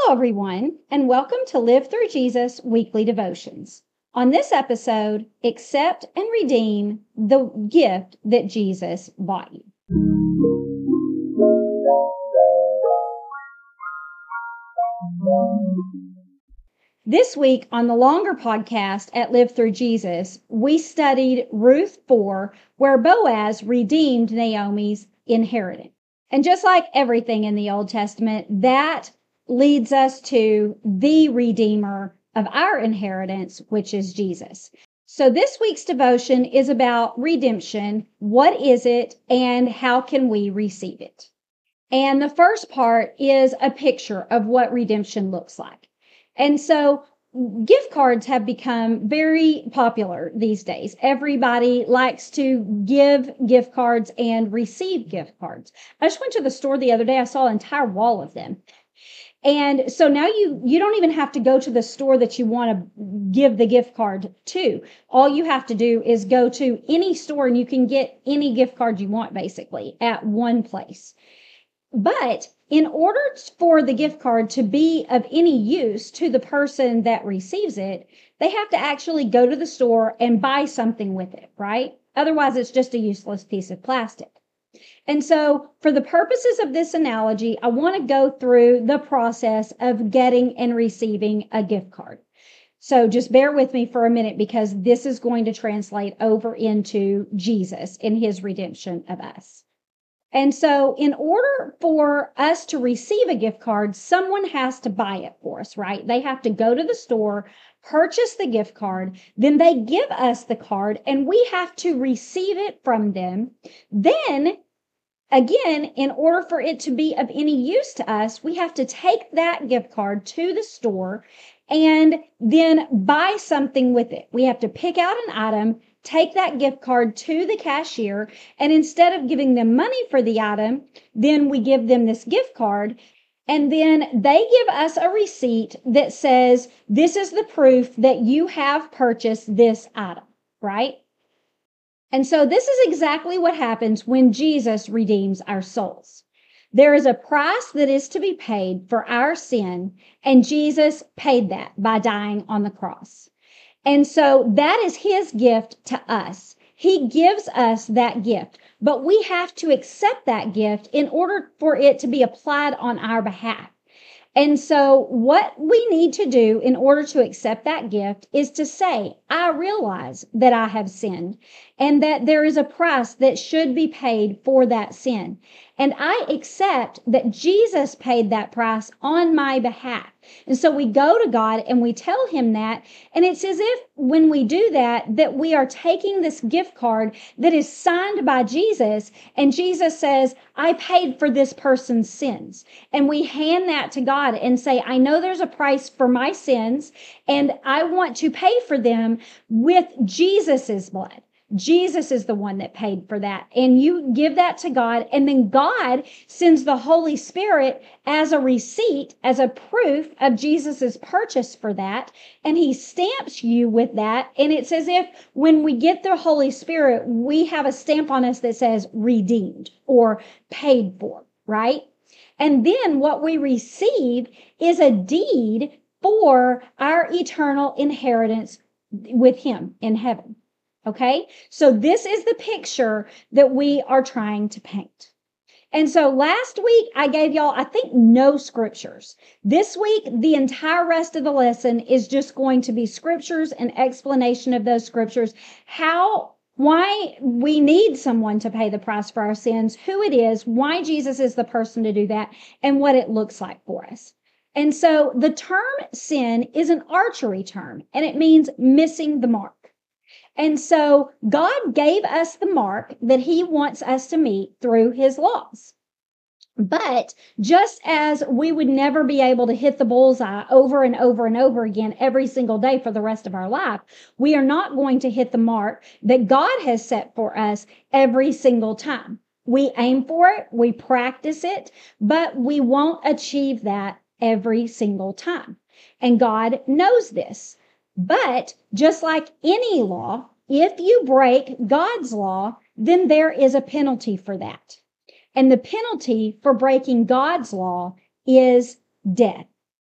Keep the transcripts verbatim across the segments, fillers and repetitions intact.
everyone, and welcome to Live Through Jesus Weekly Devotions. On this episode, accept and redeem the gift that Jesus bought you. This week on the longer podcast at Live Through Jesus, we studied Ruth four, where Boaz redeemed Naomi's inheritance. And just like everything in the Old Testament, that leads us to the Redeemer of our inheritance, which is Jesus. So this week's devotion is about redemption. What is it and how can we receive it? And the first part is a picture of what redemption looks like. And so gift cards have become very popular these days. Everybody likes to give gift cards and receive gift cards. I just went to the store the other day. I saw an entire wall of them. And so now you, you don't even have to go to the store that you want to give the gift card to. All you have to do is go to any store and you can get any gift card you want basically at one place. But in order for the gift card to be of any use to the person that receives it, they have to actually go to the store and buy something with it, right? Otherwise, it's just a useless piece of plastic. And so for the purposes of this analogy, I want to go through the process of getting and receiving a gift card. So just bear with me for a minute because this is going to translate over into Jesus and his redemption of us. And so in order for us to receive a gift card, someone has to buy it for us, right? They have to go to the store, purchase the gift card, then they give us the card and we have to receive it from them. Then again, in order for it to be of any use to us, we have to take that gift card to the store and then buy something with it. We have to pick out an item, take that gift card to the cashier, and instead of giving them money for the item, then we give them this gift card. And then they give us a receipt that says, this is the proof that you have purchased this item, right? And so this is exactly what happens when Jesus redeems our souls. There is a price that is to be paid for our sin, and Jesus paid that by dying on the cross. And so that is his gift to us. He gives us that gift, but we have to accept that gift in order for it to be applied on our behalf. And so what we need to do in order to accept that gift is to say, I realize that I have sinned and that there is a price that should be paid for that sin. And I accept that Jesus paid that price on my behalf. And so we go to God and we tell him that. And it's as if when we do that, that we are taking this gift card that is signed by Jesus. And Jesus says, I paid for this person's sins. And we hand that to God and say, I know there's a price for my sins and I want to pay for them with Jesus's blood. Jesus is the one that paid for that. And you give that to God. And then God sends the Holy Spirit as a receipt, as a proof of Jesus's purchase for that. And he stamps you with that. And it's as if when we get the Holy Spirit, we have a stamp on us that says redeemed or paid for, right? And then what we receive is a deed for our eternal inheritance with him in heaven. Okay, so this is the picture that we are trying to paint. And so last week I gave y'all, I think, no scriptures. This week, the entire rest of the lesson is just going to be scriptures and explanation of those scriptures, how, why we need someone to pay the price for our sins, who it is, why Jesus is the person to do that, and what it looks like for us. And so the term sin is an archery term, and it means missing the mark. And so God gave us the mark that he wants us to meet through his laws. But just as we would never be able to hit the bullseye over and over and over again every single day for the rest of our life, we are not going to hit the mark that God has set for us every single time. We aim for it, we practice it, but we won't achieve that every single time. And God knows this. But just like any law, if you break God's law, then there is a penalty for that. And the penalty for breaking God's law is death.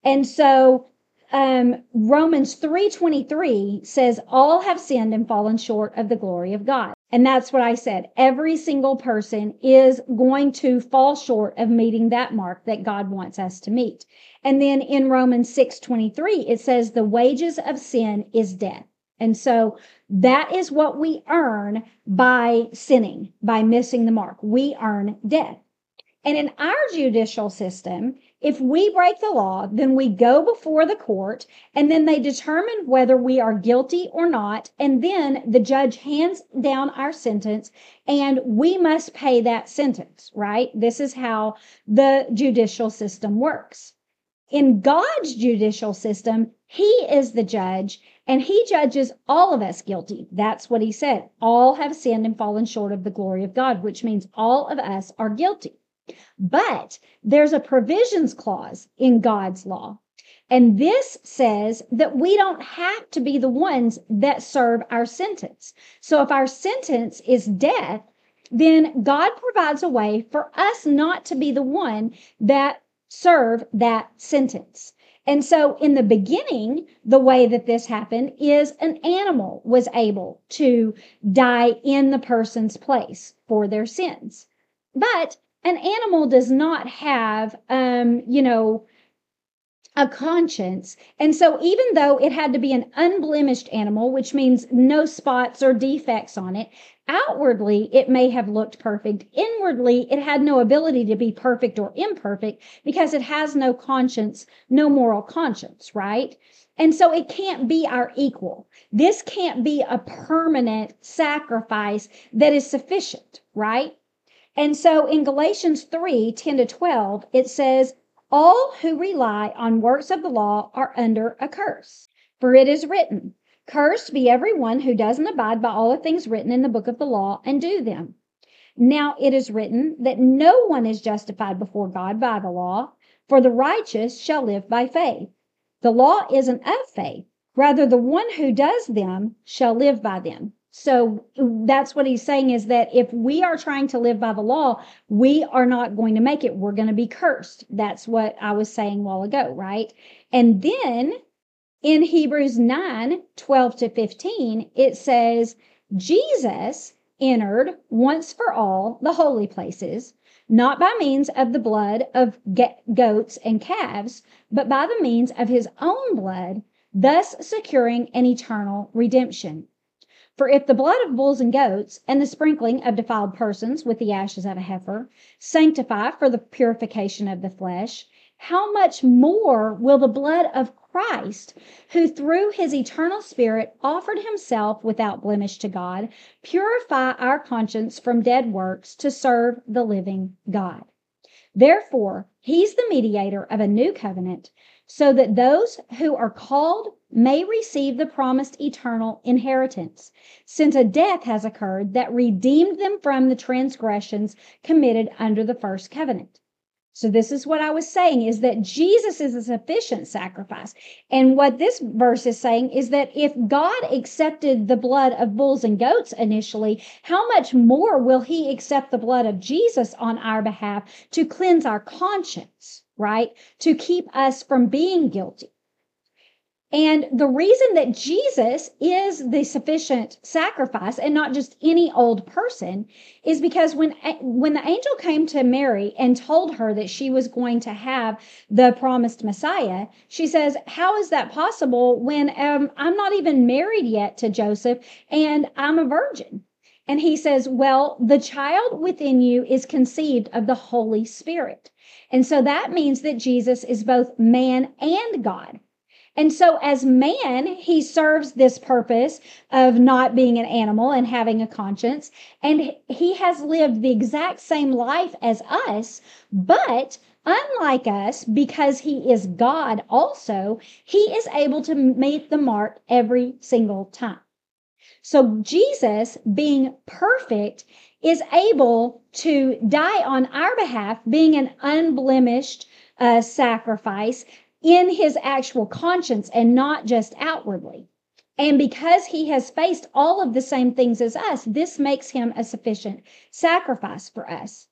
And so um, Romans three twenty-three says, all have sinned and fallen short of the glory of God. And that's what I said. Every single person is going to fall short of meeting that mark that God wants us to meet. And then in Romans six twenty-three, it says the wages of sin is death. And so that is what we earn by sinning, by missing the mark. We earn death. And in our judicial system, if we break the law, then we go before the court, and then they determine whether we are guilty or not. And then the judge hands down our sentence, and we must pay that sentence, right? This is how the judicial system works. In God's judicial system, he is the judge, and he judges all of us guilty. That's what he said. All have sinned and fallen short of the glory of God, which means all of us are guilty. But there's a provisions clause in God's law. And this says that we don't have to be the ones that serve our sentence. So if our sentence is death, then God provides a way for us not to be the one that serve that sentence. And so in the beginning, the way that this happened is an animal was able to die in the person's place for their sins. But an animal does not have, um, you know, a conscience. And so even though it had to be an unblemished animal, which means no spots or defects on it, outwardly it may have looked perfect. Inwardly, it had no ability to be perfect or imperfect because it has no conscience, no moral conscience, right? And so it can't be our equal. This can't be a permanent sacrifice that is sufficient, right? And so in Galatians three, ten to twelve, it says, all who rely on works of the law are under a curse. For it is written, cursed be everyone who doesn't abide by all the things written in the book of the law and do them. Now it is written that no one is justified before God by the law, for the righteous shall live by faith. The law isn't of faith. Rather, the one who does them shall live by them. So that's what he's saying, is that if we are trying to live by the law, we are not going to make it. We're going to be cursed. That's what I was saying a while ago, right? And then in Hebrews nine, twelve to fifteen, it says, Jesus entered once for all the holy places, not by means of the blood of goats and calves, but by the means of his own blood, thus securing an eternal redemption. For if the blood of bulls and goats and the sprinkling of defiled persons with the ashes of a heifer sanctify for the purification of the flesh, how much more will the blood of Christ, who through his eternal Spirit offered himself without blemish to God, purify our conscience from dead works to serve the living God? Therefore, he's the mediator of a new covenant, so that those who are called may receive the promised eternal inheritance, since a death has occurred that redeemed them from the transgressions committed under the first covenant. So this is what I was saying, is that Jesus is a sufficient sacrifice. And what this verse is saying is that if God accepted the blood of bulls and goats initially, how much more will he accept the blood of Jesus on our behalf to cleanse our conscience, right? To keep us from being guilty. And the reason that Jesus is the sufficient sacrifice and not just any old person is because when, when the angel came to Mary and told her that she was going to have the promised Messiah, she says, how is that possible when um, I'm not even married yet to Joseph and I'm a virgin? And he says, well, the child within you is conceived of the Holy Spirit. And so that means that Jesus is both man and God. And so as man, he serves this purpose of not being an animal and having a conscience. And he has lived the exact same life as us, but unlike us, because he is God also, he is able to meet the mark every single time. So Jesus, being perfect, is able to die on our behalf, being an unblemished uh, sacrifice in his actual conscience and not just outwardly. And because he has faced all of the same things as us, this makes him a sufficient sacrifice for us.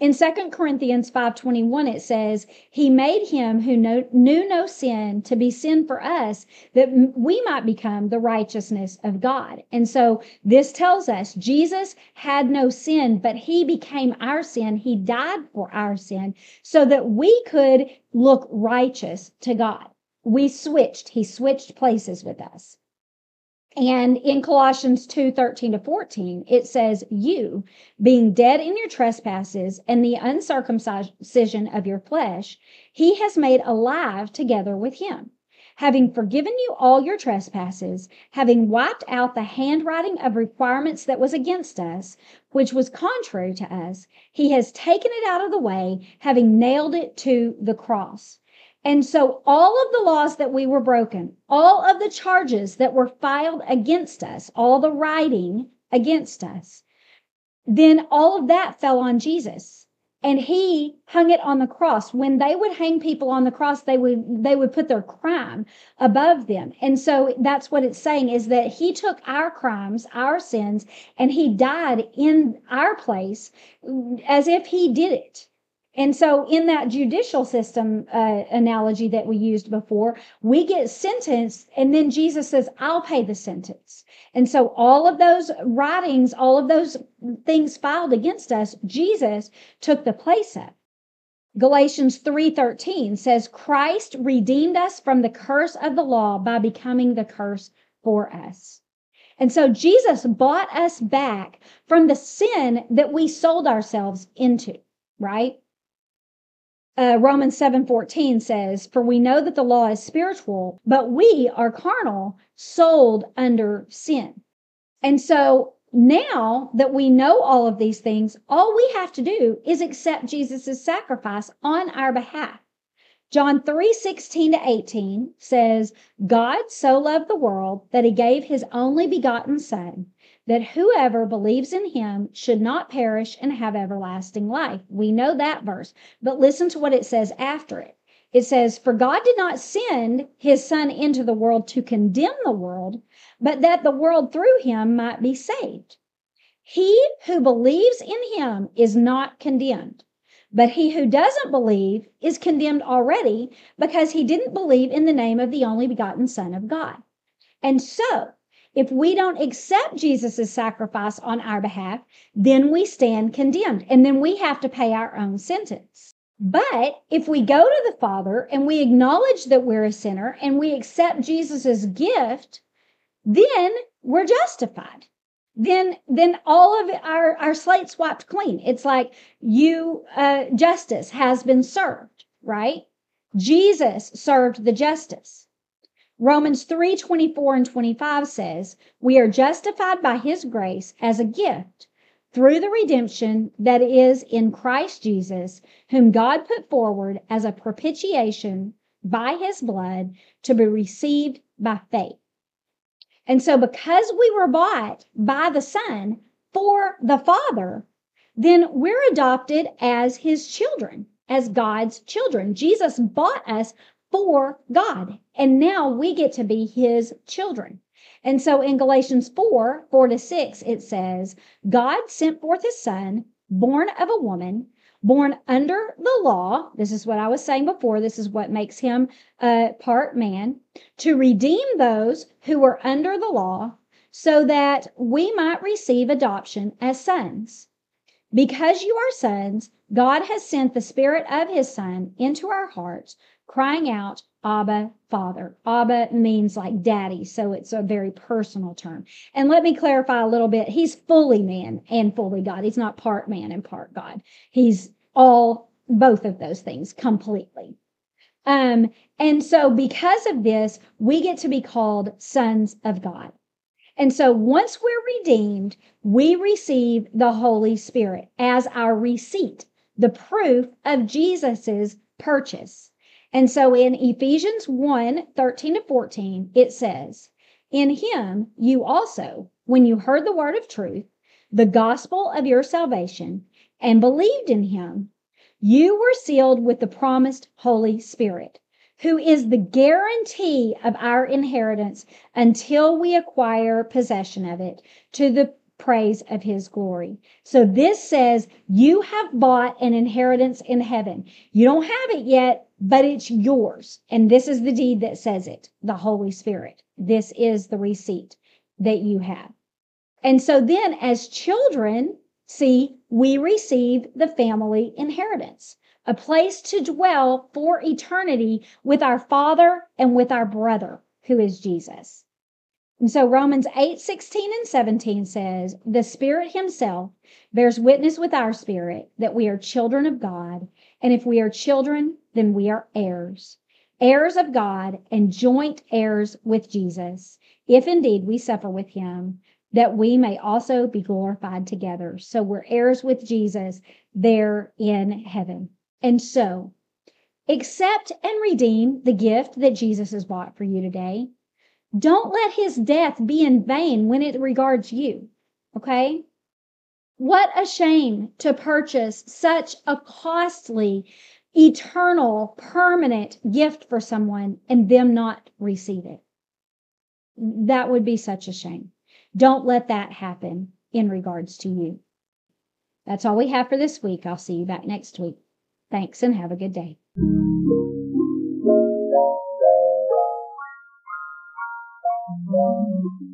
In Second Corinthians five twenty-one, it says, he made him who no, knew no sin to be sin for us, that we might become the righteousness of God. And so this tells us Jesus had no sin, but he became our sin. He died for our sin so that we could look righteous to God. We switched. He switched places with us. And in Colossians two thirteen to fourteen, it says, you, being dead in your trespasses and the uncircumcision of your flesh, he has made alive together with him, having forgiven you all your trespasses, having wiped out the handwriting of requirements that was against us, which was contrary to us. He has taken it out of the way, having nailed it to the cross. And so all of the laws that we were broken, all of the charges that were filed against us, all the writing against us, then all of that fell on Jesus. And he hung it on the cross. When they would hang people on the cross, they would they would put their crime above them. And so that's what it's saying, is that he took our crimes, our sins, and he died in our place as if he did it. And so in that judicial system uh, analogy that we used before, we get sentenced, and then Jesus says, I'll pay the sentence. And so all of those writings, all of those things filed against us, Jesus took the place of. Galatians three thirteen says, Christ redeemed us from the curse of the law by becoming the curse for us. And so Jesus bought us back from the sin that we sold ourselves into, right? Uh, Romans seven fourteen says, for we know that the law is spiritual, but we are carnal, sold under sin. And so now that we know all of these things, all we have to do is accept Jesus' sacrifice on our behalf. John three sixteen to eighteen says, God so loved the world that he gave his only begotten Son, that whoever believes in him should not perish and have everlasting life. We know that verse, but listen to what it says after it. It says, for God did not send his Son into the world to condemn the world, but that the world through him might be saved. He who believes in him is not condemned, but he who doesn't believe is condemned already because he didn't believe in the name of the only begotten Son of God. And so, if we don't accept Jesus' sacrifice on our behalf, then we stand condemned, and then we have to pay our own sentence. But if we go to the Father and we acknowledge that we're a sinner and we accept Jesus' gift, then we're justified. Then, then all of our, our slate's wiped clean. It's like you, uh, justice has been served, right? Jesus served the justice. Romans three twenty-four and twenty-five says, we are justified by his grace as a gift through the redemption that is in Christ Jesus, whom God put forward as a propitiation by his blood to be received by faith. And so because we were bought by the Son for the Father, then we're adopted as his children, as God's children. Jesus bought us for God, and now we get to be his children. And so in Galatians four, four to six, it says, God sent forth his Son, born of a woman, born under the law. This is what I was saying before. This is what makes him uh, part man, to redeem those who were under the law, so that we might receive adoption as sons. Because you are sons, God has sent the Spirit of his Son into our hearts, crying out, Abba, Father. Abba means like daddy, so it's a very personal term. And let me clarify a little bit. He's fully man and fully God. He's not part man and part God. He's all, both of those things completely. Um, and so because of this, we get to be called sons of God. And so once we're redeemed, we receive the Holy Spirit as our receipt, the proof of Jesus's purchase. And so in Ephesians one, thirteen to fourteen, it says, in him you also, when you heard the word of truth, the gospel of your salvation, and believed in him, you were sealed with the promised Holy Spirit, who is the guarantee of our inheritance until we acquire possession of it, to the praise of his glory. So this says you have bought an inheritance in heaven. You don't have it yet, but it's yours. And this is the deed that says it, the Holy Spirit. This is the receipt that you have. And so then as children, see, we receive the family inheritance, a place to dwell for eternity with our Father and with our brother, who is Jesus. And so Romans eight, sixteen and seventeen says, the Spirit himself bears witness with our spirit that we are children of God. And if we are children, then we are heirs, heirs of God and joint heirs with Jesus, if indeed we suffer with him, that we may also be glorified together. So we're heirs with Jesus there in heaven. And so accept and redeem the gift that Jesus has bought for you today. Don't let his death be in vain when it regards you, okay? What a shame to purchase such a costly, eternal, permanent gift for someone and them not receive it. That would be such a shame. Don't let that happen in regards to you. That's all we have for this week. I'll see you back next week. Thanks and have a good day. Thank you.